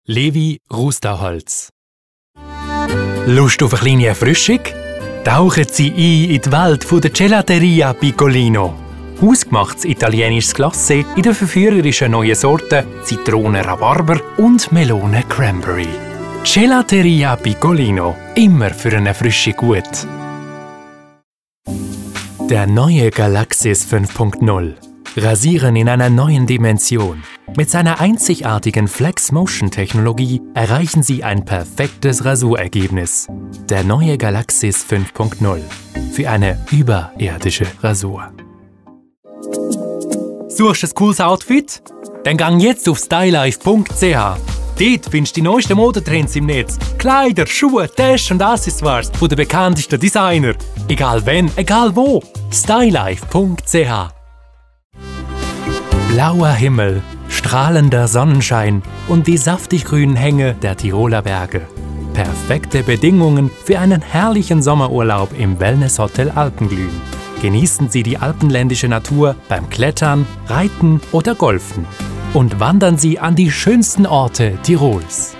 Levi Rusterholz. Lust auf eine kleine Erfrischung? Tauchen Sie ein in die Welt der Gelateria Piccolino. Hausgemachtes italienisches Glacé in den verführerischen neuen Sorten Zitrone Rhabarber und Melone Cranberry. Gelateria Piccolino. Immer für eine Erfrischung gut. Der neue Galaxis 5.0. Rasieren in einer neuen Dimension. Mit seiner einzigartigen Flex-Motion-Technologie erreichen Sie ein perfektes Rasurergebnis. Der neue Galaxis 5.0. Für eine überirdische Rasur. Suchst du ein cooles Outfit? Dann gang jetzt auf stylife.ch. Dort findest du die neuesten Modetrends im Netz. Kleider, Schuhe, Taschen und Accessoires von den bekanntesten Designern. Egal wenn, egal wo. stylife.ch. Blauer Himmel, strahlender Sonnenschein und die saftig grünen Hänge der Tiroler Berge. Perfekte Bedingungen für einen herrlichen Sommerurlaub im Wellnesshotel Alpenglühen. Genießen Sie die alpenländische Natur beim Klettern, Reiten oder Golfen. Und wandern Sie an die schönsten Orte Tirols.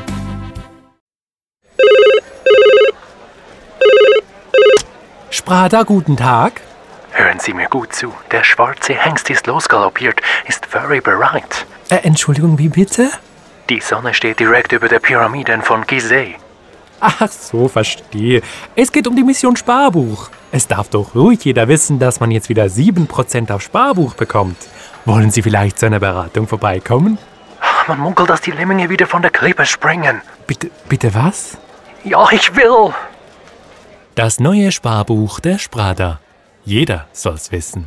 Sprada, guten Tag. Hören Sie mir gut zu. Der schwarze Hengst ist losgaloppiert, ist very bereit. Entschuldigung, wie bitte? Die Sonne steht direkt über der Pyramiden von Gizeh. Ach so, verstehe. Es geht um die Mission Sparbuch. Es darf doch ruhig jeder wissen, dass man jetzt wieder 7% auf Sparbuch bekommt. Wollen Sie vielleicht zu einer Beratung vorbeikommen? Man munkelt, dass die Lemminge wieder von der Klippe springen. Bitte was? Ja, ich will. Das neue Sparbuch der Sprada. Jeder soll's wissen.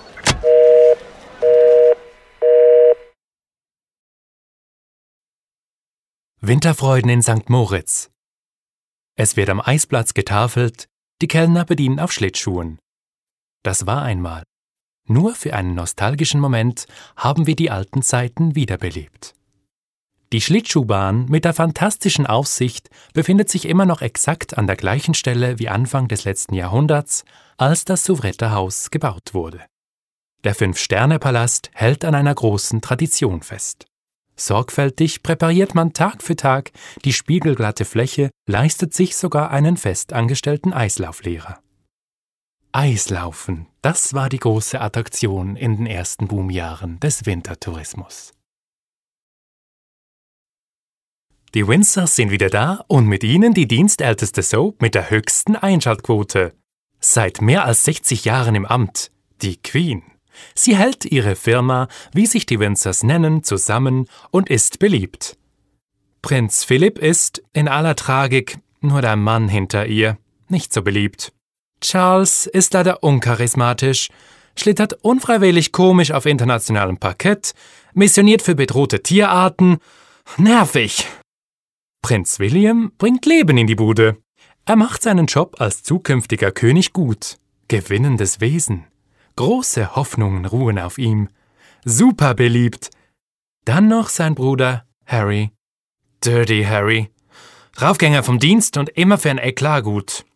Winterfreuden in St. Moritz. Es wird am Eisplatz getafelt, die Kellner bedienen auf Schlittschuhen. Das war einmal. Nur für einen nostalgischen Moment haben wir die alten Zeiten wiederbelebt. Die Schlittschuhbahn mit der fantastischen Aussicht befindet sich immer noch exakt an der gleichen Stelle wie Anfang des letzten Jahrhunderts, als das Souvrette-Haus gebaut wurde. Der Fünf-Sterne-Palast hält an einer großen Tradition fest. Sorgfältig präpariert man Tag für Tag die spiegelglatte Fläche, leistet sich sogar einen fest angestellten Eislauflehrer. Eislaufen, das war die große Attraktion in den ersten Boomjahren des Wintertourismus. Die Windsors sind wieder da und mit ihnen die dienstälteste Soap mit der höchsten Einschaltquote. Seit mehr als 60 Jahren im Amt, die Queen. Sie hält ihre Firma, wie sich die Windsors nennen, zusammen und ist beliebt. Prinz Philipp ist, in aller Tragik, nur der Mann hinter ihr, nicht so beliebt. Charles ist leider uncharismatisch, schlittert unfreiwillig komisch auf internationalem Parkett, missioniert für bedrohte Tierarten, nervig. Prinz William bringt Leben in die Bude. Er macht seinen Job als zukünftiger König gut. Gewinnendes Wesen. Große Hoffnungen ruhen auf ihm. Super beliebt. Dann noch sein Bruder Harry. Dirty Harry. Raufgänger vom Dienst und immer für ein Eklat gut.